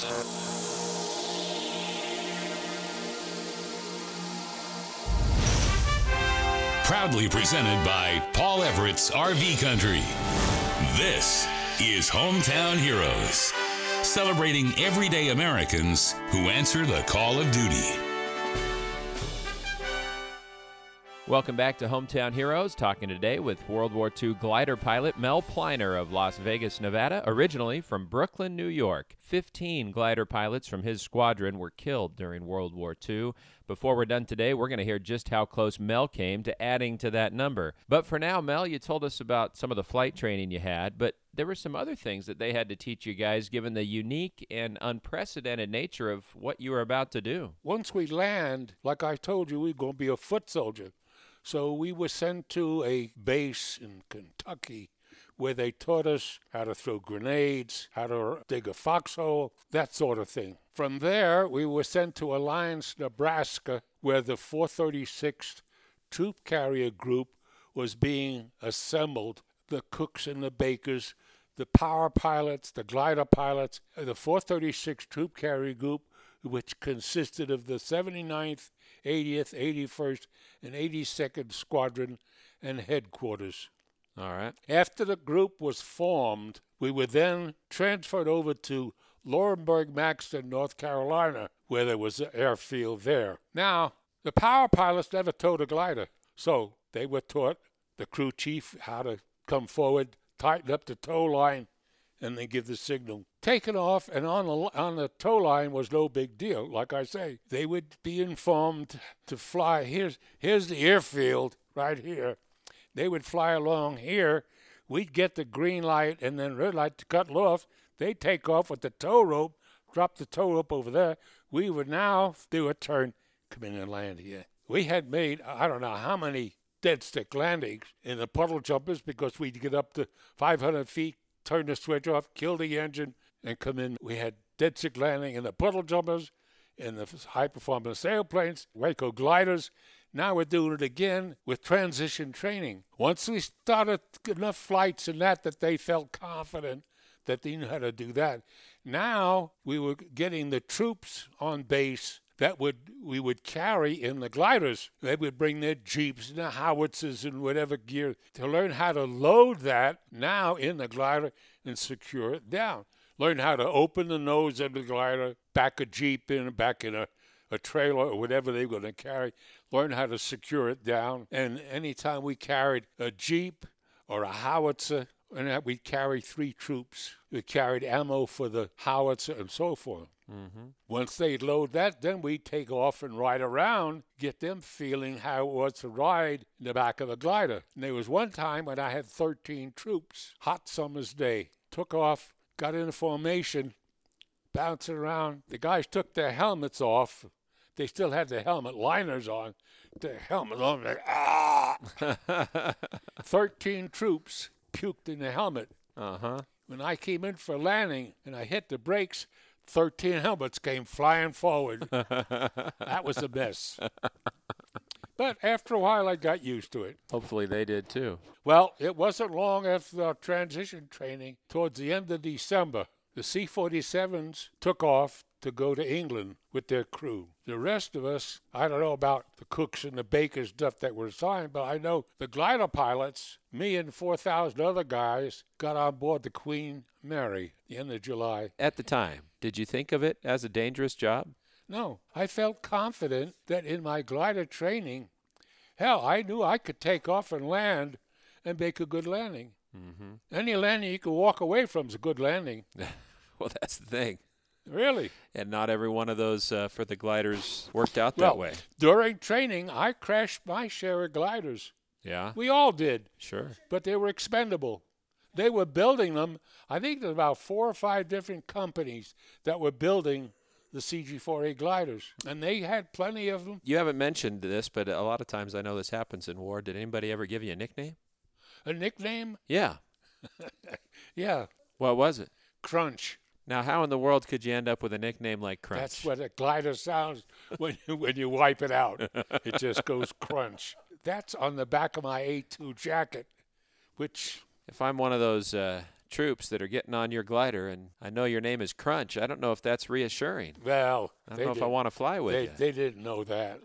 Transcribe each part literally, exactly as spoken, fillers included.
Proudly presented by Paul Everett's R V Country. This is Hometown Heroes, celebrating everyday Americans who answer the call of duty. Welcome back to Hometown Heroes, talking today with World War Two glider pilot Mel Pliner of Las Vegas, Nevada, originally from Brooklyn, New York. Fifteen glider pilots from his squadron were killed during World War Two. Before we're done today, we're going to hear just how close Mel came to adding to that number. But for now, Mel, you told us about some of the flight training you had, but there were some other things that they had to teach you guys, given the unique and unprecedented nature of what you were about to do. Once we land, like I told you, we we're going to be a foot soldier. So we were sent to a base in Kentucky where they taught us how to throw grenades, how to dig a foxhole, that sort of thing. From there, we were sent to Alliance, Nebraska, where the four thirty-sixth Troop Carrier Group was being assembled. The cooks and the bakers, the power pilots, the glider pilots, the four thirty-sixth Troop Carrier Group, which consisted of the seventy-ninth, eightieth, eighty-first, and eighty-second Squadron and headquarters. All right. After the group was formed, we were then transferred over to Laurinburg-Maxton, North Carolina, where there was an airfield there. Now, the power pilots never towed a glider, so they were taught, the crew chief, how to come forward, tighten up the tow line, and then give the signal. Taken off, and on the on the tow line was no big deal. Like I say, they would be informed to fly. Here's here's the airfield right here. They would fly along here. We'd get the green light and then red light to cut off. They'd take off with the tow rope, drop the tow rope over there. We would now do a turn, come in and land here. We had made, I don't know how many dead stick landings in the puddle jumpers because we'd get up to five hundred feet, turn the switch off, kill the engine, and come in. We had dead stick landing in the puddle jumpers, in the high-performance sailplanes, Waco gliders. Now we're doing it again with transition training. Once we started enough flights and that, that they felt confident that they knew how to do that. Now we were getting the troops on base that would we would carry in the gliders. They would bring their jeeps and their howitzers and whatever gear to learn how to load that now in the glider and secure it down. Learn how to open the nose of the glider, back a jeep in, back in a, a trailer or whatever they were going to carry. Learn how to secure it down. And anytime we carried a jeep or a howitzer, and we'd carry three troops. We carried ammo for the howitzer and so forth. Mm-hmm. Once they'd load that, then we'd take off and ride around, get them feeling how it was to ride in the back of a glider. And there was one time when I had thirteen troops, hot summer's day, took off, got in formation, bouncing around. The guys took their helmets off. They still had the helmet liners on. Their helmet on, like, ah! thirteen troops puked in the helmet. Uh-huh. When I came in for landing and I hit the brakes, thirteen helmets came flying forward. That was a mess. But after a while, I got used to it. Hopefully they did too. Well, it wasn't long after our transition training, towards the end of December, the C forty-sevens took off to go to England with their crew. The rest of us, I don't know about the cooks and the bakers stuff that were assigned, but I know the glider pilots, me and four thousand other guys, got on board the Queen Mary at the end of July. At the time, did you think of it as a dangerous job? No, I felt confident that in my glider training, hell, I knew I could take off and land and make a good landing. Mm-hmm. Any landing you can walk away from is a good landing. Well, that's the thing. Really? And not every one of those uh, for the gliders worked out well, that way. During training, I crashed my share of gliders. Yeah? We all did. Sure. But they were expendable. They were building them. I think there's about four or five different companies that were building the C G four A gliders, and they had plenty of them. You haven't mentioned this, but a lot of times I know this happens in war. Did anybody ever give you a nickname? A nickname? Yeah. Yeah. What was it? Crunch. Now, how in the world could you end up with a nickname like Crunch? That's what a glider sounds when you, when you wipe it out. It just goes crunch. That's on the back of my A two jacket, which... If I'm one of those uh, troops that are getting on your glider, and I know your name is Crunch. I don't know if that's reassuring. Well, I don't know if I want to fly with they, you. They didn't know that.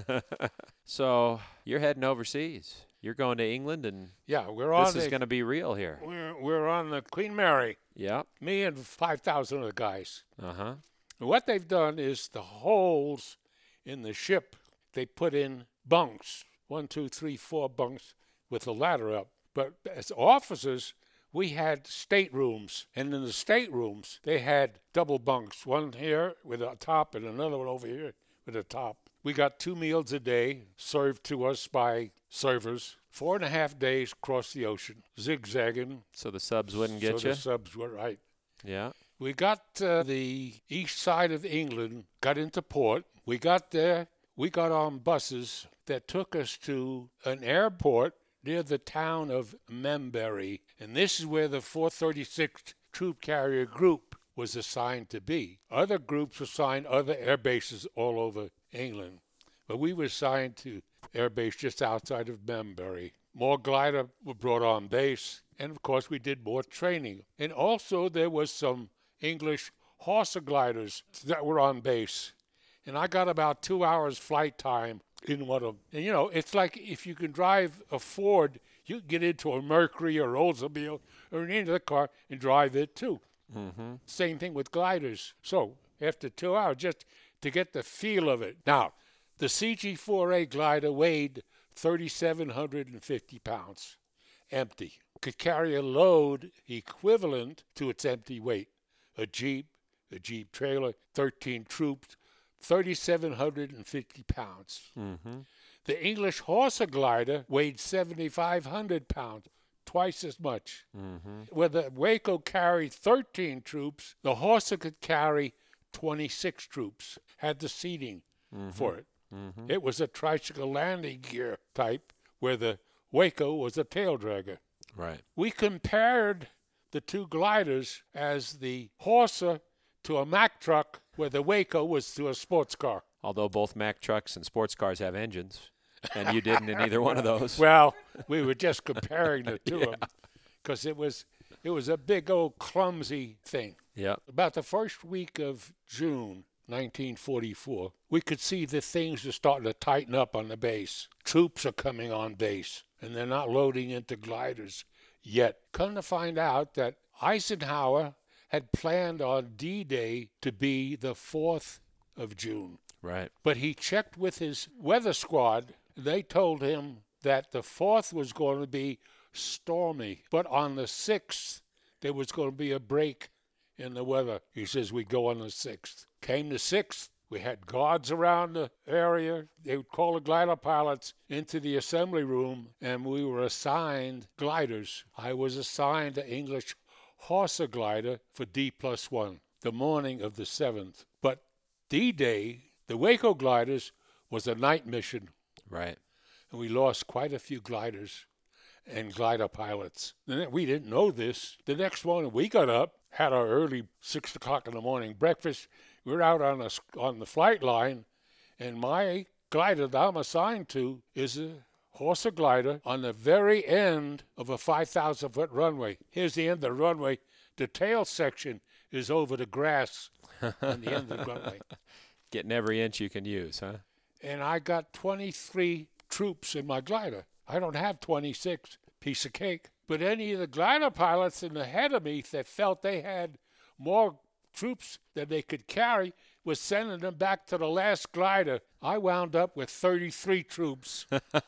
So you're heading overseas. You're going to England, and yeah, we're on. This is the, going to be real here. We're we're on the Queen Mary. Yeah. Me and five thousand of the guys. Uh huh. What they've done is the holes in the ship, they put in bunks, one, two, three, four bunks with a ladder up. But as officers, we had staterooms, and in the staterooms, they had double bunks, one here with a top and another one over here with a top. We got two meals a day served to us by servers. Four and a half days across the ocean, zigzagging. So the subs wouldn't get so you? the subs were right. Yeah. We got uh, the east side of England, got into port. We got there. We got on buses that took us to an airport near the town of Membury. And this is where the four thirty-sixth Troop Carrier Group was assigned to be. Other groups were assigned other air bases all over England. But we were assigned to air base just outside of Membury. More glider were brought on base. And, of course, we did more training. And also there was some English Horsa gliders that were on base. And I got about two hours flight time in one of them. And, you know, it's like if you can drive a Ford, you can get into a Mercury or Oldsmobile or into the car and drive it, too. Mm-hmm. Same thing with gliders. So after two hours, just to get the feel of it. Now, the C G four A glider weighed three thousand seven hundred fifty pounds, empty. Could carry a load equivalent to its empty weight. A Jeep, a Jeep trailer, thirteen troops, three thousand seven hundred fifty pounds. Mm-hmm. The English Horsa glider weighed seven thousand five hundred pounds, twice as much. Mm-hmm. Where the Waco carried thirteen troops, the Horsa could carry twenty-six troops, had the seating mm-hmm. for it. Mm-hmm. It was a tricycle landing gear type, where the Waco was a tail dragger. Right. We compared the two gliders as the Horsa to a Mack truck, where the Waco was to a sports car. Although both Mack trucks and sports cars have engines, and you didn't in either one of those. Well, we were just comparing the two yeah. of them, because it was it was a big old clumsy thing. Yeah. About the first week of June nineteen forty-four, we could see that things are starting to tighten up on the base. Troops are coming on base, and they're not loading into gliders yet. Come to find out that Eisenhower had planned on D-Day to be the fourth of June. Right. But he checked with his weather squad. They told him that the fourth was going to be stormy, but on the sixth, there was going to be a break in the weather. He says, we go on the sixth. Came the sixth. We had guards around the area. They would call the glider pilots into the assembly room, and we were assigned gliders. I was assigned the English Horsa glider for D plus one, the morning of the seventh. But D-Day, the Waco gliders, was a night mission. Right. And we lost quite a few gliders and glider pilots. We didn't know this. The next morning, we got up, had our early six o'clock in the morning breakfast. We were out on, a, on the flight line, and my glider that I'm assigned to is a Horsa glider on the very end of a five thousand foot runway. Here's the end of the runway. The tail section is over the grass on the end of the runway. Getting every inch you can use, huh? And I got twenty-three troops in my glider. I don't have twenty-six, piece of cake. But any of the glider pilots in ahead of me that felt they had more troops than they could carry was sending them back to the last glider. I wound up with thirty-three troops.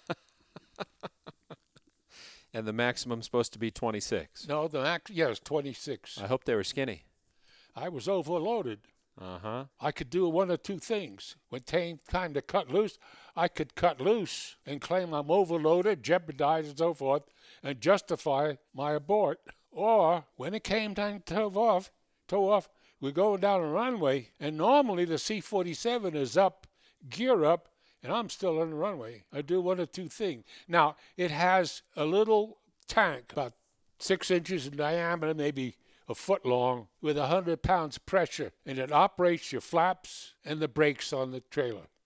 And the maximum's supposed to be twenty-six. No, the max, yeah, it was twenty-six. I hope they were skinny. I was overloaded. Uh-huh. I could do one or two things. When it came time to cut loose, I could cut loose and claim I'm overloaded, jeopardize and so forth, and justify my abort. Or when it came time to tow off, tow off, we're going down a runway, and normally the C forty-seven is up, gear up, and I'm still on the runway. I do one or two things. Now, it has a little tank, about six inches in diameter, maybe a foot long, with one hundred pounds pressure, and it operates your flaps and the brakes on the trailer.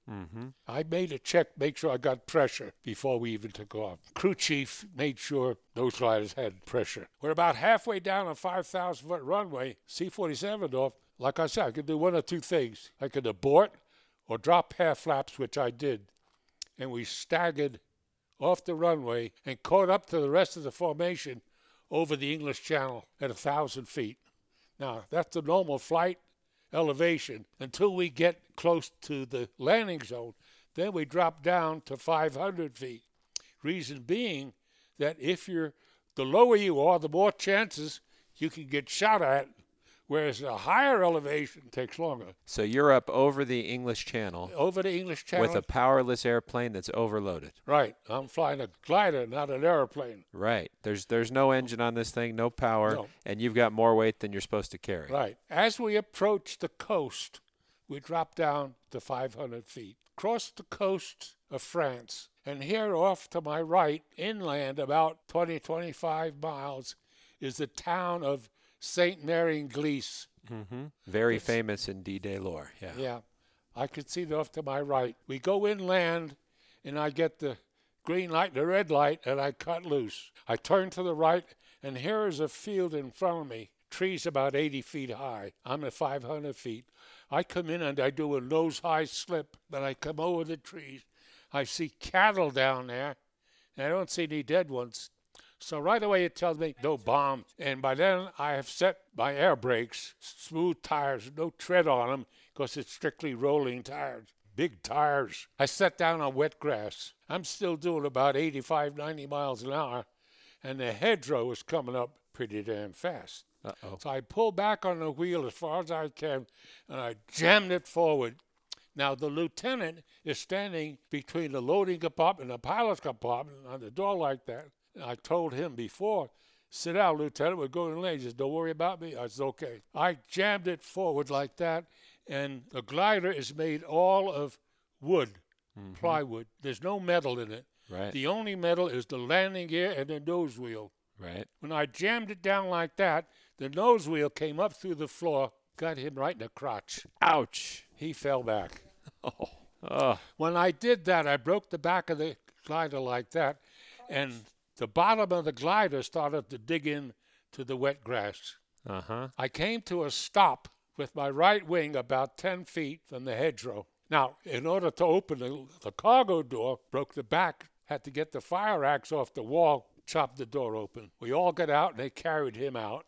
Mm-hmm. I made a check, make sure I got pressure before we even took off. Crew chief made sure those gliders had pressure. We're about halfway down a five thousand foot runway, C forty-seven off. Like I said, I could do one or two things. I could abort or drop half flaps, which I did. And we staggered off the runway and caught up to the rest of the formation over the English Channel at one thousand feet. Now, that's the normal flight elevation until we get close to the landing zone. Then we drop down to five hundred feet. Reason being that if you're, the lower you are, the more chances you can get shot at, whereas a higher elevation takes longer. So you're up over the English Channel. Over the English Channel. With a powerless airplane that's overloaded. Right. I'm flying a glider, not an airplane. Right. There's there's no engine on this thing, no power, No. and you've got more weight than you're supposed to carry. Right. As we approach the coast, we drop down to five hundred feet. Cross the coast of France. And here off to my right, inland about twenty, twenty-five miles, is the town of Saint Mary in Glees. Mm-hmm. Very It's, famous in D-Day lore. Yeah. Yeah. I could see it off to my right. We go inland, and I get the green light, the red light, and I cut loose. I turn to the right, and here is a field in front of me. Trees about eighty feet high. I'm at five hundred feet. I come in and I do a nose-high slip. Then I come over the trees. I see cattle down there, and I don't see any dead ones. So right away it tells me no bomb. And by then I have set my air brakes, smooth tires, no tread on them, because it's strictly rolling tires. Big tires. I set down on wet grass. I'm still doing about eighty-five, ninety miles an hour, and the hedgerow is coming up pretty damn fast. Uh-oh. So I pull back on the wheel as far as I can, and I jammed it forward. Now, the lieutenant is standing between the loading compartment and the pilot's compartment on the door like that. And I told him before, sit down, Lieutenant, we're going to land. He said, don't worry about me. I said, okay. I jammed it forward like that, and the glider is made all of wood, mm-hmm. plywood. There's no metal in it. Right. The only metal is the landing gear and the nose wheel. Right. When I jammed it down like that, the nose wheel came up through the floor, got him right in the crotch. Ouch. He fell back. Oh. Oh. When I did that, I broke the back of the glider like that, and the bottom of the glider started to dig in to the wet grass. Uh-huh. I came to a stop with my right wing about ten feet from the hedgerow. Now, in order to open the, the cargo door, broke the back, had to get the fire axe off the wall, chopped the door open. We all got out, and they carried him out.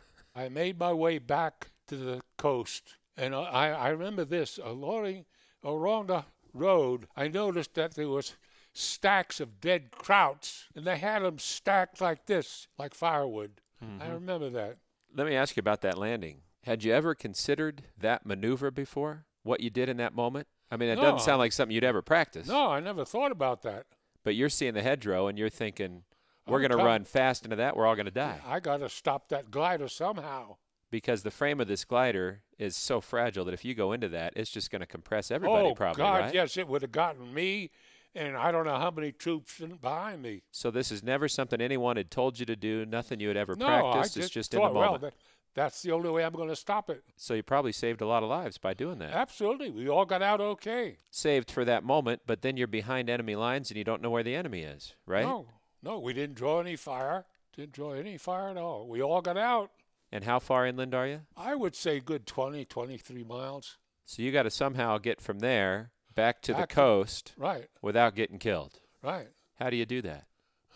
I made my way back to the coast, and I, I remember this, along, along the road, I noticed that there was stacks of dead krauts, and they had them stacked like this, like firewood. Mm-hmm. I remember that. Let me ask you about that landing. Had you ever considered that maneuver before, what you did in that moment? I mean, it no, doesn't sound like something you'd ever practice. No, I never thought about that. But you're seeing the hedgerow, and you're thinking, we're I'm going to com- run fast into that, we're all going to die. I got to stop that glider somehow. Because the frame of this glider is so fragile that if you go into that, it's just going to compress everybody oh, probably, God, right? yes, it would have gotten me, and I don't know how many troops behind me. So this is never something anyone had told you to do, nothing you had ever no, practiced. I It's just just thought, in the moment. Well, that, that's the only way I'm going to stop it. So you probably saved a lot of lives by doing that. Absolutely. We all got out okay. Saved for that moment, but then you're behind enemy lines and you don't know where the enemy is, right? No, no, we didn't draw any fire. Didn't draw any fire at all. We all got out. And how far inland are you? I would say good twenty, twenty-three miles. So you got to somehow get from there back to Back the to- coast Right, without getting killed. right. How do you do that?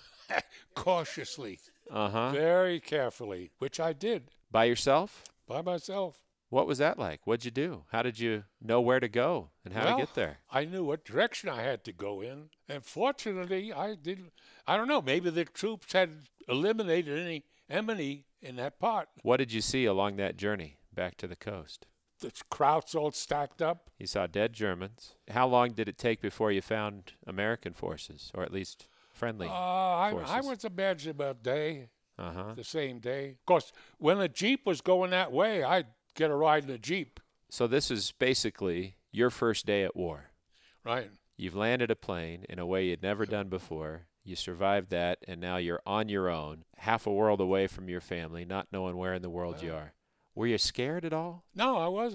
Cautiously, Uh-huh. very carefully, which I did By yourself? by myself. What was that like? What'd you do? How did you know where to go and how Well, to get there? I knew what direction I had to go in, and fortunately, I didn't. I don't know. Maybe the troops had eliminated any enemy in that part. What did you see along that journey back to the coast? The krauts all stacked up. You saw dead Germans. How long did it take before you found American forces, or at least friendly Uh, I, forces? I was imagining about a day, Uh-huh. the same day. Of course, when the Jeep was going that way, I'd get a ride in the Jeep. So this is basically your first day at war. Right. You've landed a plane in a way you'd never done before. You survived that, and now you're on your own, half a world away from your family, not knowing where in the world you are. Were you scared at all? No, I wasn't.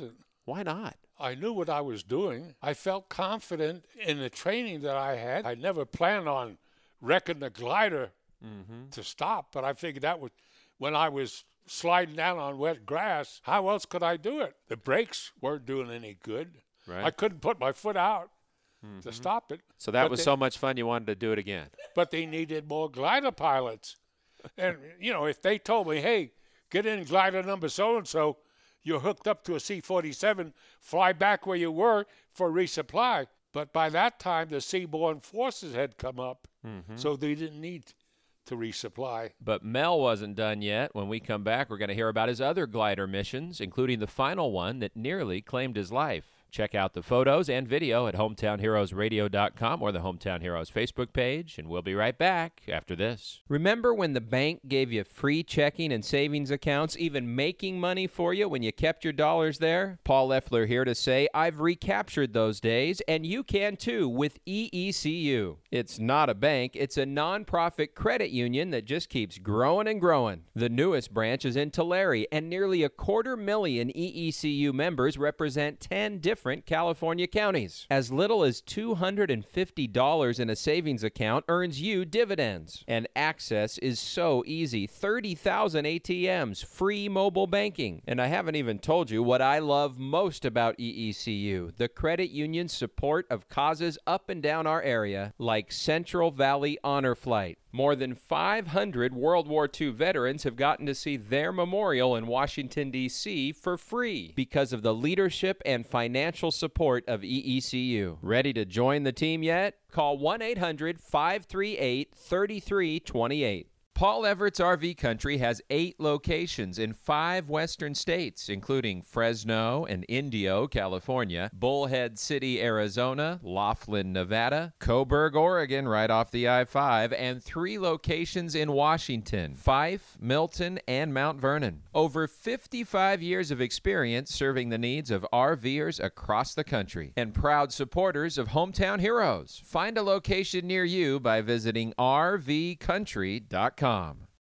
Why not? I knew what I was doing. I felt confident in the training that I had. I never planned on wrecking the glider mm-hmm. to stop, but I figured that was when I was sliding down on wet grass, how else could I do it? The brakes weren't doing any good. Right. I couldn't put my foot out mm-hmm. to stop it. So that but was they, so much fun you wanted to do it again. But they needed more glider pilots. And, you know, if they told me, hey, get in glider number so-and-so, you're hooked up to a C forty-seven, fly back where you were for resupply. But by that time, the seaborne forces had come up, mm-hmm. so they didn't need to resupply. But Mel wasn't done yet. When we come back, we're going to hear about his other glider missions, including the final one that nearly claimed his life. Check out the photos and video at hometown heroes radio dot com or the Hometown Heroes Facebook page, and we'll be right back after this. Remember when the bank gave you free checking and savings accounts, even making money for you when you kept your dollars there? Paul Leffler here to say I've recaptured those days, and you can too with E E C U. It's not a bank, it's a nonprofit credit union that just keeps growing and growing. The newest branch is in Tulare, and nearly a quarter million E E C U members represent ten different California counties. As little as two hundred fifty dollars in a savings account earns you dividends. And access is so easy. thirty thousand A T Ms, free mobile banking. And I haven't even told you what I love most about E E C U, the credit union's support of causes up and down our area, like Central Valley Honor Flight. More than five hundred World War Two veterans have gotten to see their memorial in Washington, D C for free because of the leadership and financial support of E E C U. Ready to join the team yet? Call one eight hundred five three eight three three two eight. Paul Everett's R V Country has eight locations in five western states, including Fresno and Indio, California, Bullhead City, Arizona, Laughlin, Nevada, Coburg, Oregon, right off the I five, and three locations in Washington, Fife, Milton, and Mount Vernon. Over fifty-five years of experience serving the needs of RVers across the country, and proud supporters of Hometown Heroes. Find a location near you by visiting r v country dot com.